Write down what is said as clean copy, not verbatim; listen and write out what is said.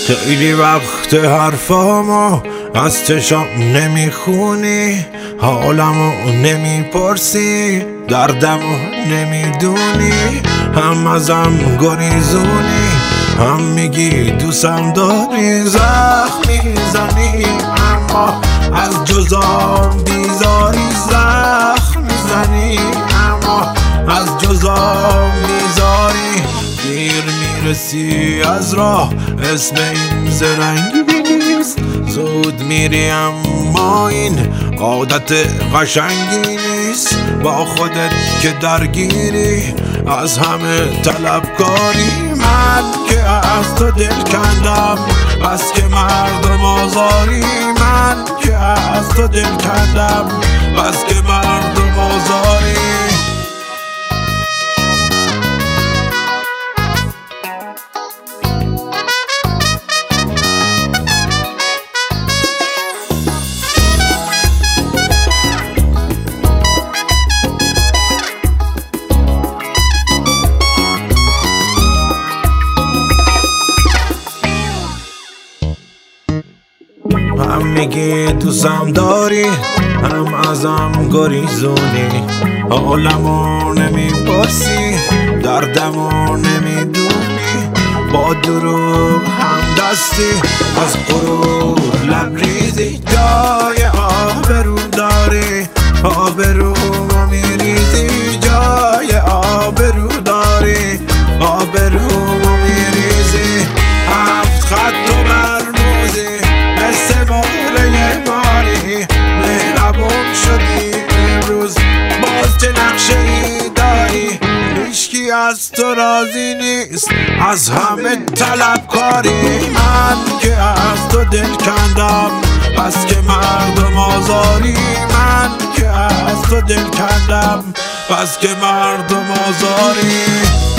خیلی وقت حرفامو از چشام نمیخونی، حالمو نمیپرسی، دردمو نمیدونی، هم ازم گریزونی، هم میگی دوستم داری، زخم میزنی اما از جزام بیزاری، زخم میزنی اما از جزام بیزاری. دیر میرسی از راه، اسم این زرنگی نیست، زود میری اما این عادت قشنگی نیست. با خودت که درگیری، از همه طلبکاری، من که از تو دل کندم بس که مردم آزاری، من که از تو دل کندم بس که مردم آزاری. هم میگی دوستم داری، هم ازم گریزونی، حالمو نمیپرسی، دردمو نمیدونی، با دروغ هم دستی، از غرور لبریزی، جای آبرو داری، آبرومو میریزی، جای آبرو داری، آبرومو میریزی. هفت خط و مرموزی مثل موله ماری، مهربون شدی امروز، باز چه نقشه ای داری؟ هیچکی از تو راضی نیست، از همه طلبکاری، من که از تو دل کندم بس که مردم آزاری، من که از تو دل کندم بس که مردم آزاری.